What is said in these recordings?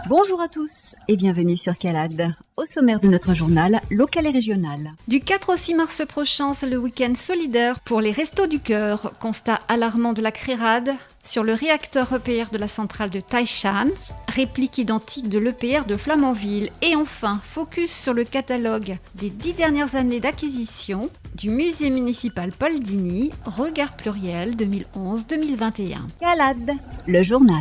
Bonjour à tous et bienvenue sur Calade. Au sommaire de notre journal local et régional. Du 4 au 6 mars prochain, c'est le week-end solidaire pour les Restos du Cœur. Constat alarmant de la CRERAD sur le réacteur EPR de la centrale de Taishan, réplique identique de l'EPR de Flamanville et enfin focus sur le catalogue des 10 dernières années d'acquisition du musée municipal Paul Digny, regard pluriel 2011-2021. Calade, le journal.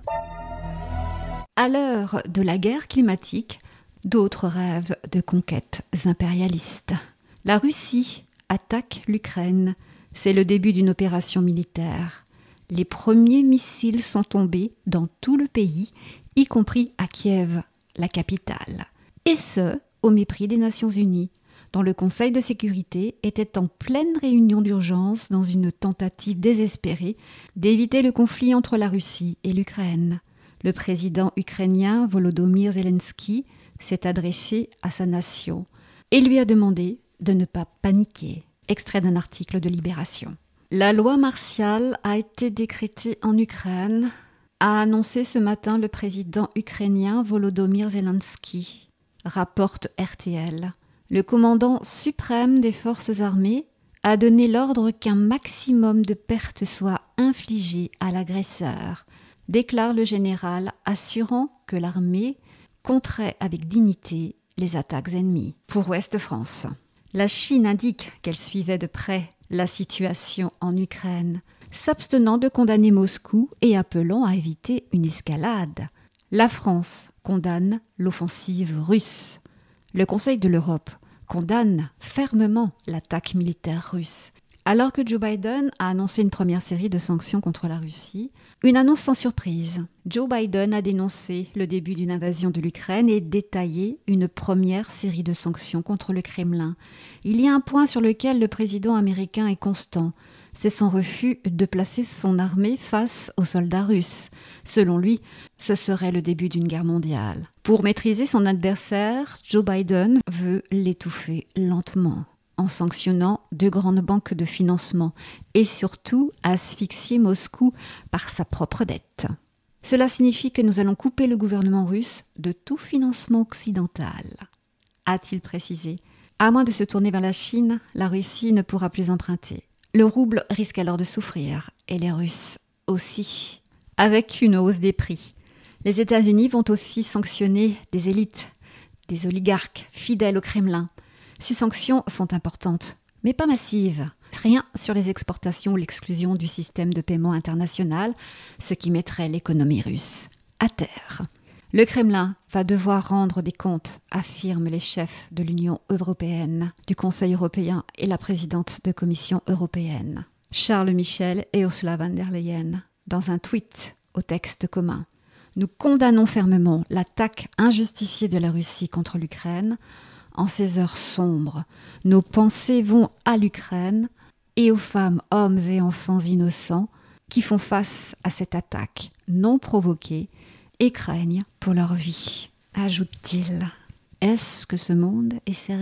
À l'heure de la guerre climatique, d'autres rêvent de conquêtes impérialistes. La Russie attaque l'Ukraine. C'est le début d'une opération militaire. Les premiers missiles sont tombés dans tout le pays, y compris à Kiev, la capitale. Et ce, au mépris des Nations Unies, dont le Conseil de sécurité était en pleine réunion d'urgence dans une tentative désespérée d'éviter le conflit entre la Russie et l'Ukraine. Le président ukrainien Volodymyr Zelensky s'est adressé à sa nation et lui a demandé de ne pas paniquer. Extrait d'un article de Libération. La loi martiale a été décrétée en Ukraine, a annoncé ce matin le président ukrainien Volodymyr Zelensky, rapporte RTL. Le commandant suprême des forces armées a donné l'ordre qu'un maximum de pertes soit infligé à l'agresseur, déclare le général, assurant que l'armée compterait avec dignité les attaques ennemies. Pour Ouest France, la Chine indique qu'elle suivait de près la situation en Ukraine, s'abstenant de condamner Moscou et appelant à éviter une escalade. La France condamne l'offensive russe. Le Conseil de l'Europe condamne fermement l'attaque militaire russe. Alors que Joe Biden a annoncé une première série de sanctions contre la Russie, une annonce sans surprise. Joe Biden a dénoncé le début d'une invasion de l'Ukraine et détaillé une première série de sanctions contre le Kremlin. Il y a un point sur lequel le président américain est constant. C'est son refus de placer son armée face aux soldats russes. Selon lui, ce serait le début d'une guerre mondiale. Pour maîtriser son adversaire, Joe Biden veut l'étouffer lentement, en sanctionnant deux grandes banques de financement et surtout asphyxier Moscou par sa propre dette. Cela signifie que nous allons couper le gouvernement russe de tout financement occidental, a-t-il précisé. À moins de se tourner vers la Chine, la Russie ne pourra plus emprunter. Le rouble risque alors de souffrir, et les Russes aussi, avec une hausse des prix. Les États-Unis vont aussi sanctionner des élites, des oligarques fidèles au Kremlin. Ces sanctions sont importantes, mais pas massives. Rien sur les exportations ou l'exclusion du système de paiement international, ce qui mettrait l'économie russe à terre. Le Kremlin va devoir rendre des comptes, affirment les chefs de l'Union européenne, du Conseil européen et la présidente de Commission européenne, Charles Michel et Ursula von der Leyen, dans un tweet au texte commun. Nous condamnons fermement l'attaque injustifiée de la Russie contre l'Ukraine. En ces heures sombres, nos pensées vont à l'Ukraine et aux femmes, hommes et enfants innocents qui font face à cette attaque non provoquée et craignent pour leur vie, ajoute-t-il. Est-ce que ce monde est sérieux ?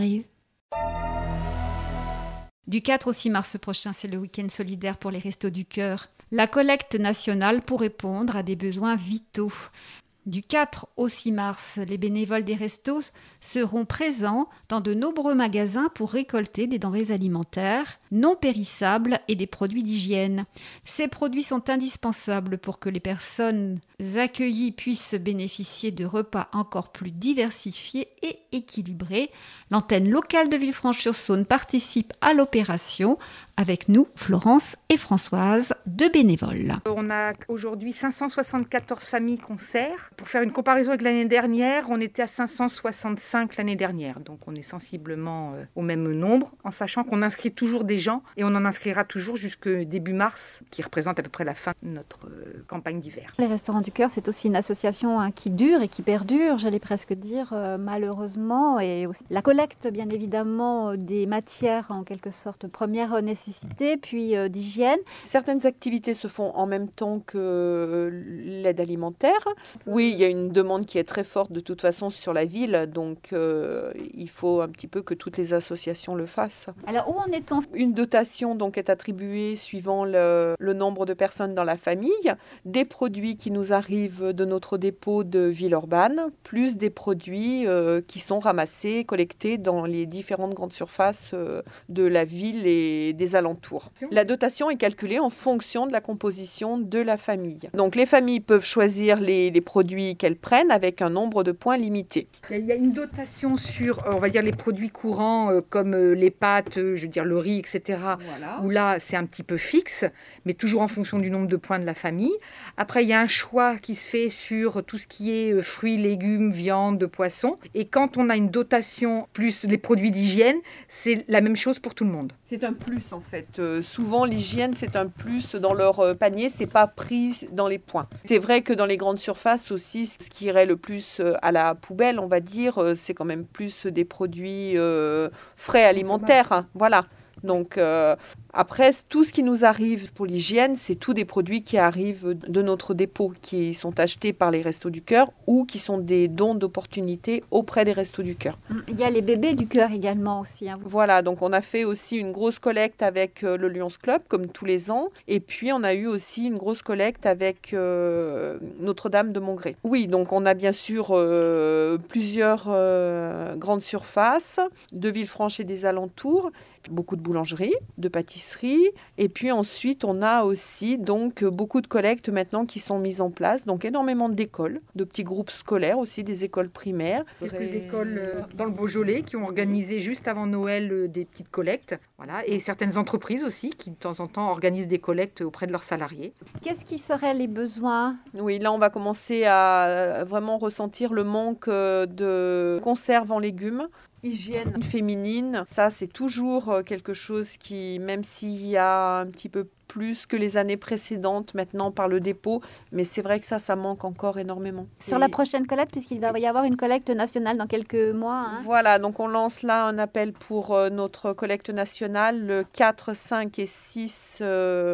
Du 4 au 6 mars prochain, c'est le week-end solidaire pour les Restos du Cœur. La collecte nationale pour répondre à des besoins vitaux. Du 4 au 6 mars, les bénévoles des restos seront présents dans de nombreux magasins pour récolter des denrées alimentaires non périssables et des produits d'hygiène. Ces produits sont indispensables pour que les personnes accueillies puissent bénéficier de repas encore plus diversifiés et équilibrés. L'antenne locale de Villefranche-sur-Saône participe à l'opération. Avec nous, Florence et Françoise, deux bénévoles. On a aujourd'hui 574 familles qu'on sert. Pour faire une comparaison avec l'année dernière, on était à 565 l'année dernière. Donc on est sensiblement au même nombre, en sachant qu'on inscrit toujours des gens et on en inscrira toujours jusqu'au début mars, qui représente à peu près la fin de notre campagne d'hiver. Les Restaurants du Cœur, c'est aussi une association qui dure et qui perdure, j'allais presque dire, malheureusement. Et aussi la collecte, bien évidemment, des matières en quelque sorte première nécessité d'électricité, puis d'hygiène. Certaines activités se font en même temps que l'aide alimentaire. Oui, il y a une demande qui est très forte de toute façon sur la ville, donc il faut un petit peu que toutes les associations le fassent. Alors, où en est-on? Une dotation donc est attribuée suivant le nombre de personnes dans la famille, des produits qui nous arrivent de notre dépôt de Villeurbanne, plus des produits qui sont ramassés, collectés dans les différentes grandes surfaces de la ville et des alentours. La dotation est calculée en fonction de la composition de la famille. Donc les familles peuvent choisir les produits qu'elles prennent avec un nombre de points limité. Il y a une dotation sur, on va dire, les produits courants comme les pâtes, je veux dire le riz, etc. Voilà. Où là, c'est un petit peu fixe, mais toujours en fonction du nombre de points de la famille. Après, il y a un choix qui se fait sur tout ce qui est fruits, légumes, viande, poissons. Et quand on a une dotation plus les produits d'hygiène, c'est la même chose pour tout le monde. C'est un plus en fait. Souvent l'hygiène c'est un plus dans leur panier, c'est pas pris dans les points. C'est vrai que dans les grandes surfaces aussi, ce qui irait le plus à la poubelle, on va dire, c'est quand même plus des produits frais alimentaires. Hein, voilà. Donc après, tout ce qui nous arrive pour l'hygiène, c'est tous des produits qui arrivent de notre dépôt, qui sont achetés par les Restos du Cœur ou qui sont des dons d'opportunités auprès des Restos du Cœur. Il y a les bébés du cœur également aussi. Hein. Voilà, donc on a fait aussi une grosse collecte avec le Lions Club, comme tous les ans. Et puis on a eu aussi une grosse collecte avec Notre-Dame de Mongré. Oui, donc on a bien sûr plusieurs grandes surfaces de Villefranche et des alentours. Beaucoup de boulangeries, de pâtisseries, et puis ensuite on a aussi donc beaucoup de collectes maintenant qui sont mises en place, donc énormément d'écoles, de petits groupes scolaires aussi, des écoles primaires. Quelques écoles dans le Beaujolais qui ont organisé juste avant Noël des petites collectes, voilà, et certaines entreprises aussi qui de temps en temps organisent des collectes auprès de leurs salariés. Qu'est-ce qui seraient les besoins? Oui, là on va commencer à vraiment ressentir le manque de conserves en légumes. Hygiène féminine, ça c'est toujours quelque chose qui, même s'il y a un petit peu plus que les années précédentes maintenant par le dépôt, mais c'est vrai que ça manque encore énormément. Sur la prochaine collecte, puisqu'il va y avoir une collecte nationale dans quelques mois. Hein. Voilà, donc on lance là un appel pour notre collecte nationale le 4, 5 et 6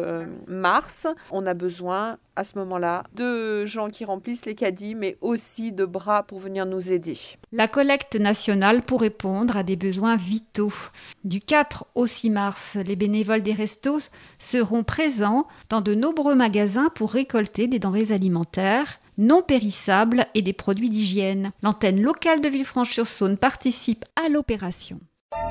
mars. On a besoin à ce moment-là de gens qui remplissent les caddies, mais aussi de bras pour venir nous aider. La collecte nationale pour répondre à des besoins vitaux. Du 4 au 6 mars, les bénévoles des restos seront présents dans de nombreux magasins pour récolter des denrées alimentaires non périssables et des produits d'hygiène. L'antenne locale de Villefranche-sur-Saône participe à l'opération.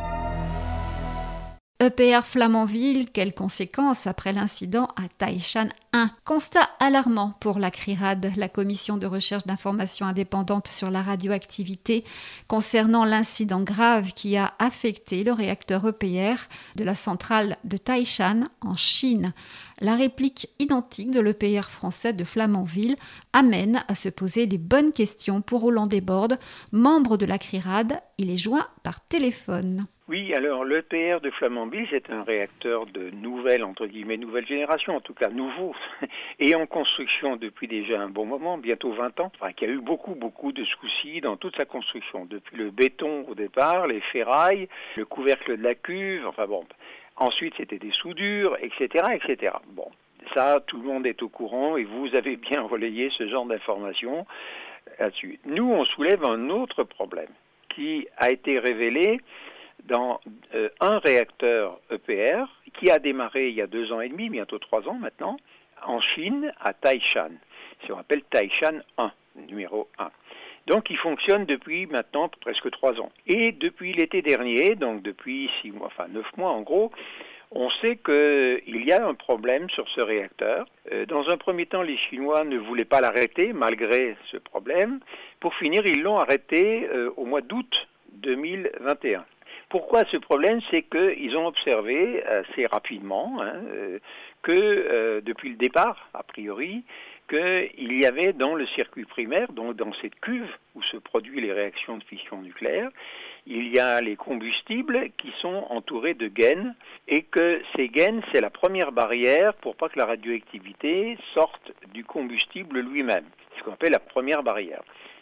EPR Flamanville, quelles conséquences après l'incident à Taïchan 1? Constat alarmant pour la CRIRAD, la commission de recherche d'informations indépendante sur la radioactivité, concernant l'incident grave qui a affecté le réacteur EPR de la centrale de Taïchan en Chine. La réplique identique de l'EPR français de Flamanville amène à se poser les bonnes questions pour Roland Desbordes, membre de la CRIRAD. Il est joint par téléphone. Oui, alors l'EPR de Flamanville, c'est un réacteur de nouvelle, entre guillemets, nouvelle génération, en tout cas nouveau, et en construction depuis déjà un bon moment, bientôt 20 ans, enfin, qui a eu beaucoup de soucis dans toute sa construction, depuis le béton au départ, les ferrailles, le couvercle de la cuve, enfin bon. Ensuite, c'était des soudures, etc., etc. Bon, ça, tout le monde est au courant et vous avez bien relayé ce genre d'informations là-dessus. Nous, on soulève un autre problème qui a été révélé dans un réacteur EPR qui a démarré il y a 2 ans et demi, bientôt 3 ans maintenant, en Chine, à Taïchan. C'est ce qu'on appelle Taïchan 1, numéro 1. Donc il fonctionne depuis maintenant presque 3 ans. Et depuis l'été dernier, donc depuis 6 mois, enfin 9 mois en gros, on sait qu'il y a un problème sur ce réacteur. Dans un premier temps, les Chinois ne voulaient pas l'arrêter malgré ce problème. Pour finir, ils l'ont arrêté au mois d'août 2021. Pourquoi ce problème? C'est qu'ils ont observé assez rapidement que depuis le départ, a priori, qu'il y avait dans le circuit primaire, donc dans cette cuve où se produisent les réactions de fission nucléaire, il y a les combustibles qui sont entourés de gaines et que ces gaines, c'est la première barrière pour pas que la radioactivité sorte du combustible lui-même. C'est ce qu'on appelle la première barrière.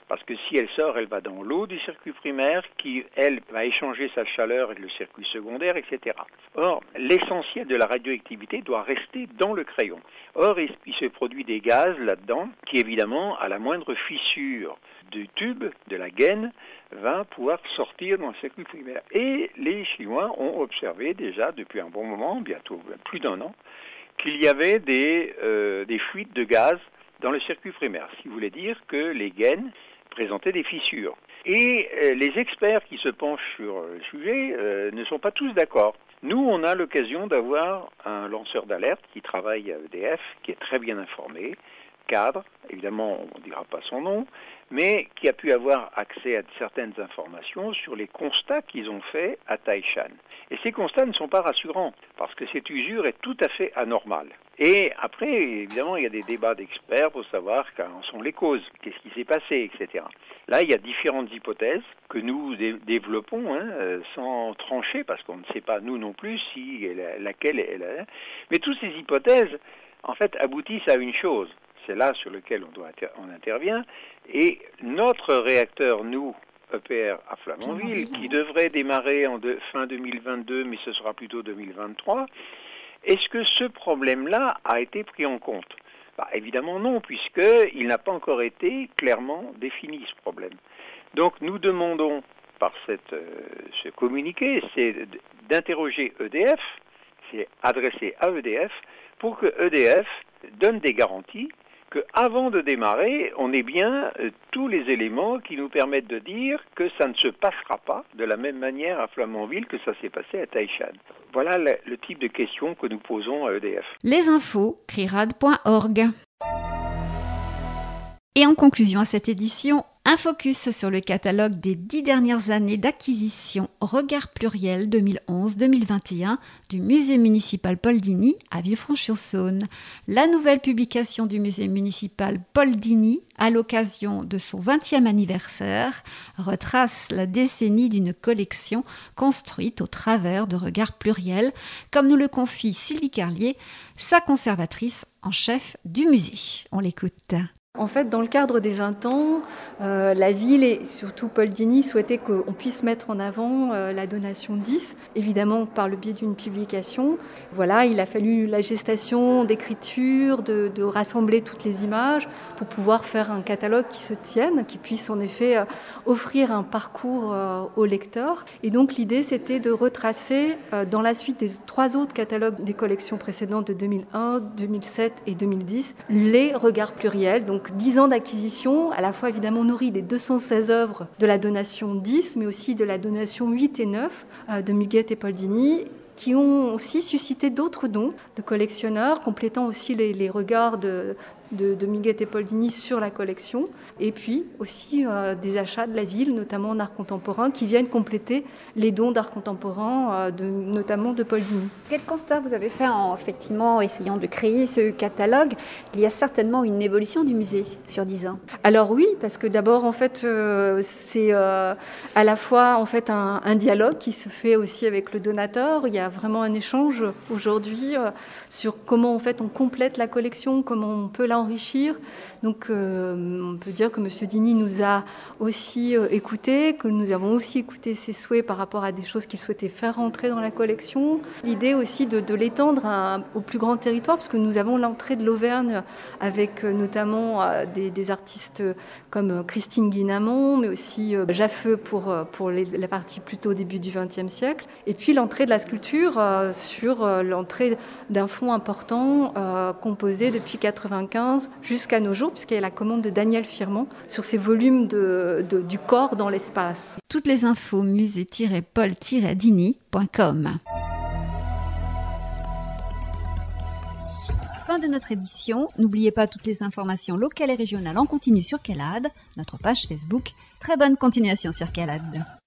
Parce que si elle sort, elle va dans l'eau du circuit primaire qui, elle, va échanger sa chaleur avec le circuit secondaire, etc. Or, l'essentiel de la radioactivité doit rester dans le crayon. Or, il se produit des gaz là-dedans qui, évidemment, à la moindre fissure du tube, de la gaine, va pouvoir sortir dans le circuit primaire. Et les Chinois ont observé déjà depuis un bon moment, bientôt plus d'1 an, qu'il y avait des fuites de gaz dans le circuit primaire, ce qui voulait dire que les gaines présentaient des fissures. Et les experts qui se penchent sur le sujet ne sont pas tous d'accord. Nous, on a l'occasion d'avoir un lanceur d'alerte qui travaille à EDF, qui est très bien informé, cadre, évidemment on ne dira pas son nom, mais qui a pu avoir accès à certaines informations sur les constats qu'ils ont faits à Taishan. Et ces constats ne sont pas rassurants, parce que cette usure est tout à fait anormale. Et après, évidemment, il y a des débats d'experts pour savoir quelles sont les causes, qu'est-ce qui s'est passé, etc. Là, il y a différentes hypothèses que nous développons sans trancher, parce qu'on ne sait pas, nous non plus, si laquelle est la... Mais toutes ces hypothèses, en fait, aboutissent à une chose. C'est là sur lequel on intervient. Et notre réacteur, nous, EPR à Flamanville, qui devrait démarrer en fin 2022, mais ce sera plutôt 2023, est-ce que ce problème-là a été pris en compte ? Évidemment non, puisqu'il n'a pas encore été clairement défini, ce problème. Donc nous demandons, par ce communiqué, c'est d'interroger EDF, c'est adressé à EDF, pour que EDF donne des garanties qu'avant de démarrer, on ait bien tous les éléments qui nous permettent de dire que ça ne se passera pas de la même manière à Flamanville que ça s'est passé à Taishan. Voilà le type de questions que nous posons à EDF. Les infos, crirad.org. Et en conclusion à cette édition, un focus sur le catalogue des 10 dernières années d'acquisition Regard Pluriel 2011-2021 du musée municipal Paul Digny à Villefranche-sur-Saône. La nouvelle publication du musée municipal Paul Digny, à l'occasion de son 20e anniversaire, retrace la décennie d'une collection construite au travers de Regard Pluriel, comme nous le confie Sylvie Carlier, sa conservatrice en chef du musée. On l'écoute. En fait, dans le cadre des 20 ans, la ville et surtout Paul Digny souhaitait qu'on puisse mettre en avant la donation 10, évidemment par le biais d'une publication. Voilà, il a fallu la gestation d'écriture, de rassembler toutes les images pour pouvoir faire un catalogue qui se tienne, qui puisse en effet offrir un parcours au lecteur. Et donc l'idée, c'était de retracer dans la suite des 3 autres catalogues des collections précédentes de 2001, 2007 et 2010, les regards pluriels, donc 10 ans d'acquisition, à la fois évidemment nourris des 216 œuvres de la donation 10, mais aussi de la donation 8 et 9 de Muguette et Paul Digny, qui ont aussi suscité d'autres dons de collectionneurs, complétant aussi les regards de Muguette et Paul Digny sur la collection, et puis aussi des achats de la ville, notamment en art contemporain, qui viennent compléter les dons d'art contemporain, notamment de Paul Digny. Quel constat vous avez fait en essayant de créer ce catalogue ? Il y a certainement une évolution du musée sur 10 ans. Alors oui, parce que d'abord en fait c'est à la fois en fait un dialogue qui se fait aussi avec le donateur. Il y a vraiment un échange aujourd'hui sur comment en fait on complète la collection, comment on peut l'enrichir. Donc on peut dire que M. Digny nous a aussi écoutés, que nous avons aussi écouté ses souhaits par rapport à des choses qu'il souhaitait faire rentrer dans la collection. L'idée aussi de l'étendre au plus grand territoire, parce que nous avons l'entrée de l'Auvergne avec notamment des artistes comme Christine Guinamont, mais aussi Jaffeux pour la partie plutôt au début du XXe siècle. Et puis l'entrée de la sculpture sur l'entrée d'un fonds important composé depuis 1995 jusqu'à nos jours, puisqu'il y a la commande de Daniel Firmand sur ces volumes du corps dans l'espace. Toutes les infos musée-paul-digny.com. Fin de notre édition. N'oubliez pas toutes les informations locales et régionales en continu sur CALAD, notre page Facebook. Très bonne continuation sur CALAD.